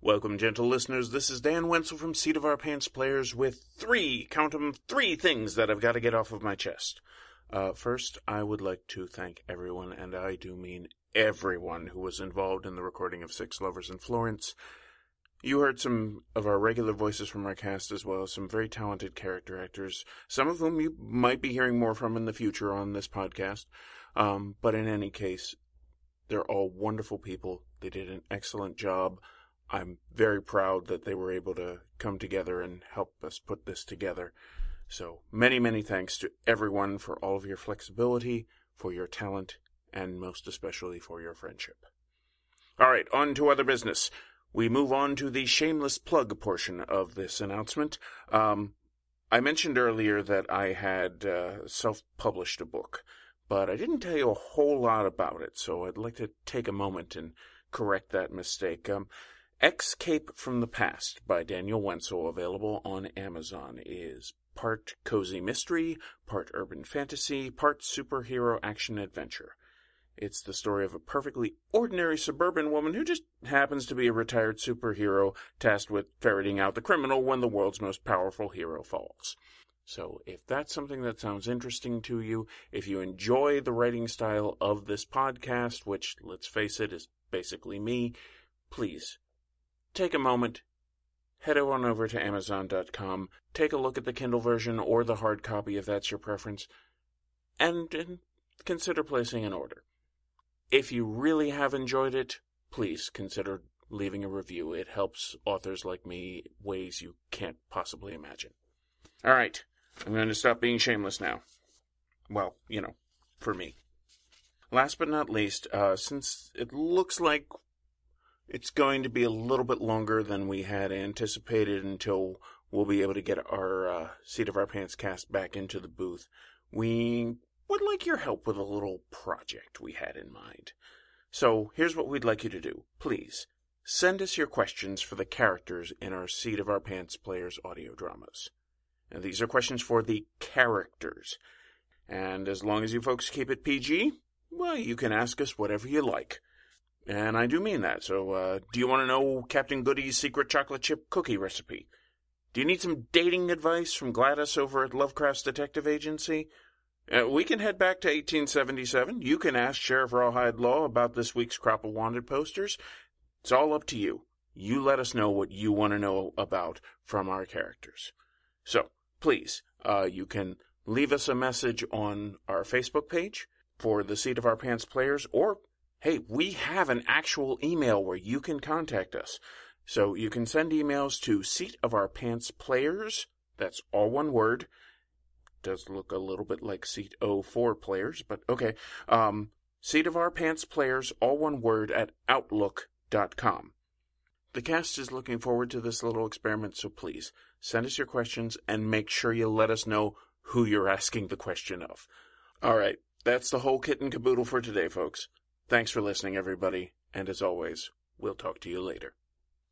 Welcome, gentle listeners. This is Dan Wenzel from Seat of Our Pants Players with three things that I've got to get off of my chest. First, I would like to thank everyone, and I do mean everyone, who was involved in the recording of Six Lovers in Florence. You heard some of our regular voices from our cast, as well as some very talented character actors, some of whom you might be hearing more from in the future on this podcast. But in any case, they're all wonderful people. They did an excellent job. I'm very proud that they were able to come together and help us put this together. So many, many thanks to everyone for all of your flexibility, for your talent, and most especially for your friendship. All right, on to other business. We move on to the shameless plug portion of this announcement. I mentioned earlier that I had self-published a book, but I didn't tell you a whole lot about it, so I'd like to take a moment and correct that mistake. Escape from the Past by Daniel Wenzel, available on Amazon, is part cozy mystery, part urban fantasy, part superhero action-adventure. It's the story of a perfectly ordinary suburban woman who just happens to be a retired superhero tasked with ferreting out the criminal when the world's most powerful hero falls. So if that's something that sounds interesting to you, if you enjoy the writing style of this podcast, which, let's face it, is basically me, please take a moment, head on over to Amazon.com, take a look at the Kindle version or the hard copy if that's your preference, and consider placing an order. If you really have enjoyed it, please consider leaving a review. It helps authors like me ways you can't possibly imagine. All right, I'm going to stop being shameless now. Well, for me. Last but not least, since it looks like it's going to be a little bit longer than we had anticipated until we'll be able to get our Seat of Our Pants cast back into the booth, we would like your help with a little project we had in mind. So here's what we'd like you to do. Please, send us your questions for the characters in our Seat of Our Pants Players audio dramas. And these are questions for the characters. And as long as you folks keep it PG, well, you can ask us whatever you like. And I do mean that, so do you want to know Captain Goody's secret chocolate chip cookie recipe? Do you need some dating advice from Gladys over at Lovecraft's Detective Agency? We can head back to 1877. You can ask Sheriff Rawhide Law about this week's crop of wanted posters. It's all up to you. You let us know what you want to know about from our characters. So, please, you can leave us a message on our Facebook page for the Seat of Our Pants Players, or hey, we have an actual email where you can contact us. So you can send emails to Seat of Our Pants Players. That's all one word. Does look a little bit like Seat 04 Players, but okay. Seat of Our Pants Players, all one word, at Outlook.com. The cast is looking forward to this little experiment, so please send us your questions and make sure you let us know who you're asking the question of. All right, that's the whole kit and caboodle for today, folks. Thanks for listening, everybody, and as always, we'll talk to you later.